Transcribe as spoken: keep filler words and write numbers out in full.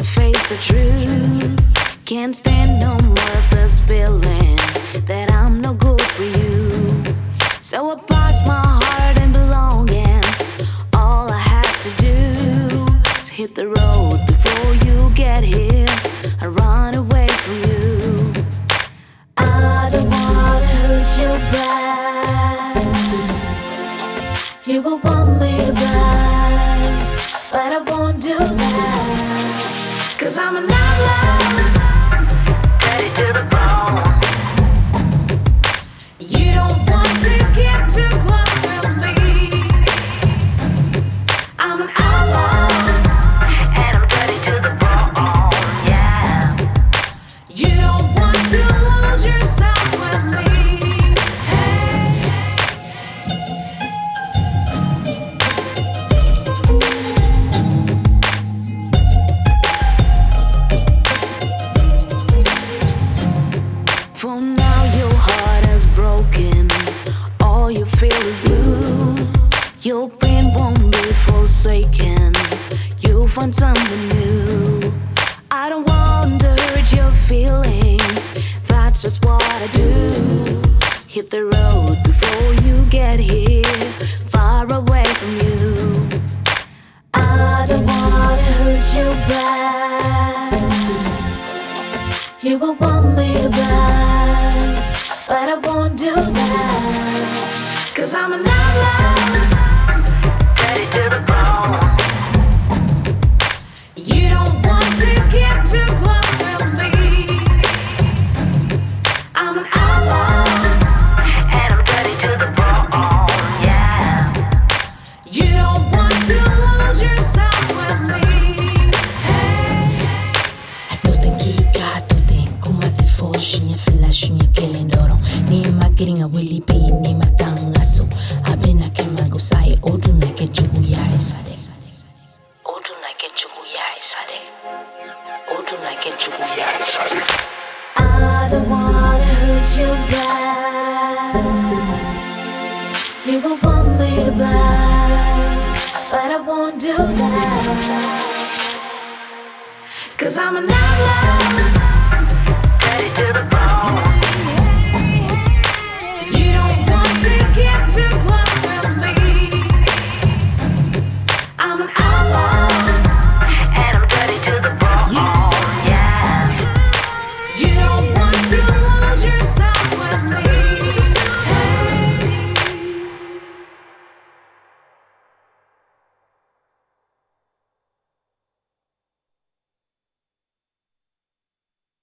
face the truth. Can't stand no more of this feeling that I'm no good for you. So I packed my heart and belongings. All I had to do is hit the road before you get here. I run away from you. I don't wanna hurt you back. You will want me back, but I won't do that. Cause I'm an outlaw, ready to the bone. You don't want to get too close to me. I'm an outlaw, and I'm ready to the bone, yeah. You don't want to lose yourself with me. For now your heart is broken, all you feel is blue. Your pain won't be forsaken, you'll find someone new. I don't want to hurt your feelings, that's just what I do. Hit the road before you get here, far away from you. I don't wanna hurt you back. You will want me back, but I won't do that. Cause I'm an outlaw, ready to the bone. You don't want to get too close to me. I'm an outlaw, and I'm ready to the bone, yeah. You don't want to lose yourself with me. Shinye fila shinye kele ndoro ni magiringa wili pe ni matanga so abena kema go sai odu na ke chugu ya isade odu na ke chugu ya isade odu na ke chugu ya isade. I don't wanna hurt you back. You will want me back, but I won't do that. Cause I'm an outlaw, ready to the